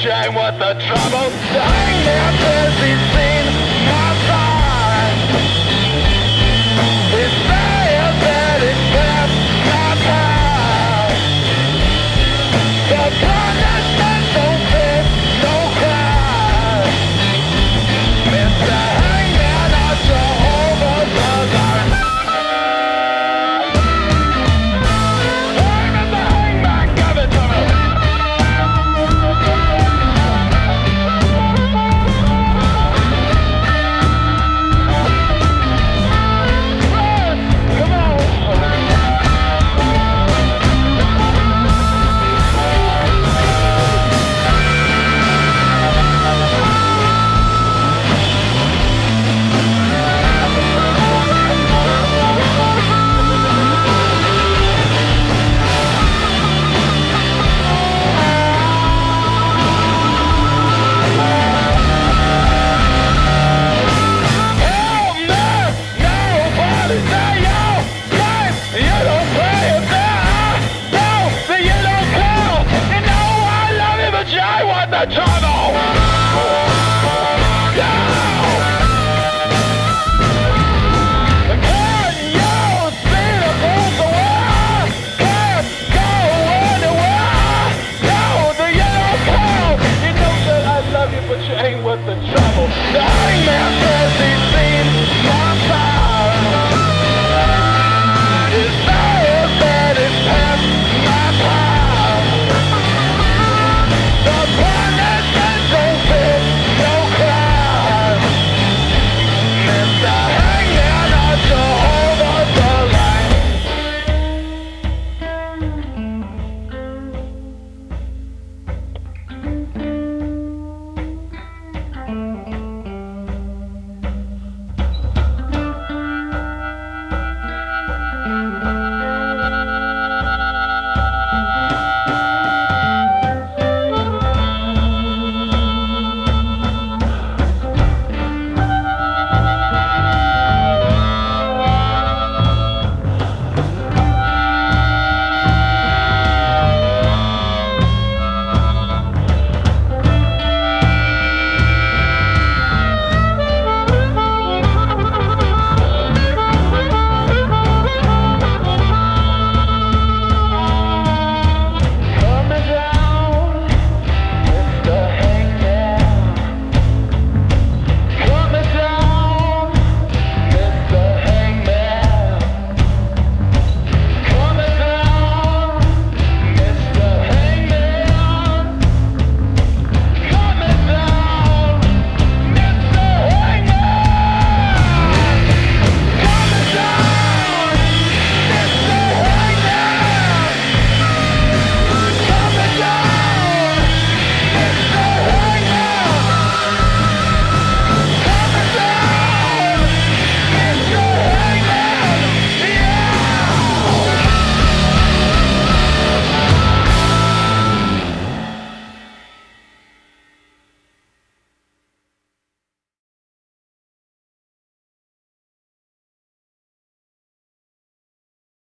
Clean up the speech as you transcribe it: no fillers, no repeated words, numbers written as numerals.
but you ain't worth the trouble. The hangman says he's seen my side. He says that it's past my time. The punishment don't fit, don't cry. Mr. Hangman, I'm Jehovah's Son. Hey, Mr. Hangman, give it to me. Come on. Hell no, nobody say your name. You don't play it there. No, that you don't count. You know I love you, but you ain't worth the trouble. No. Can you see the rules the world? Can't go anywhere. No, that you don't count. You know that I love you, but you ain't worth the trouble. The hangman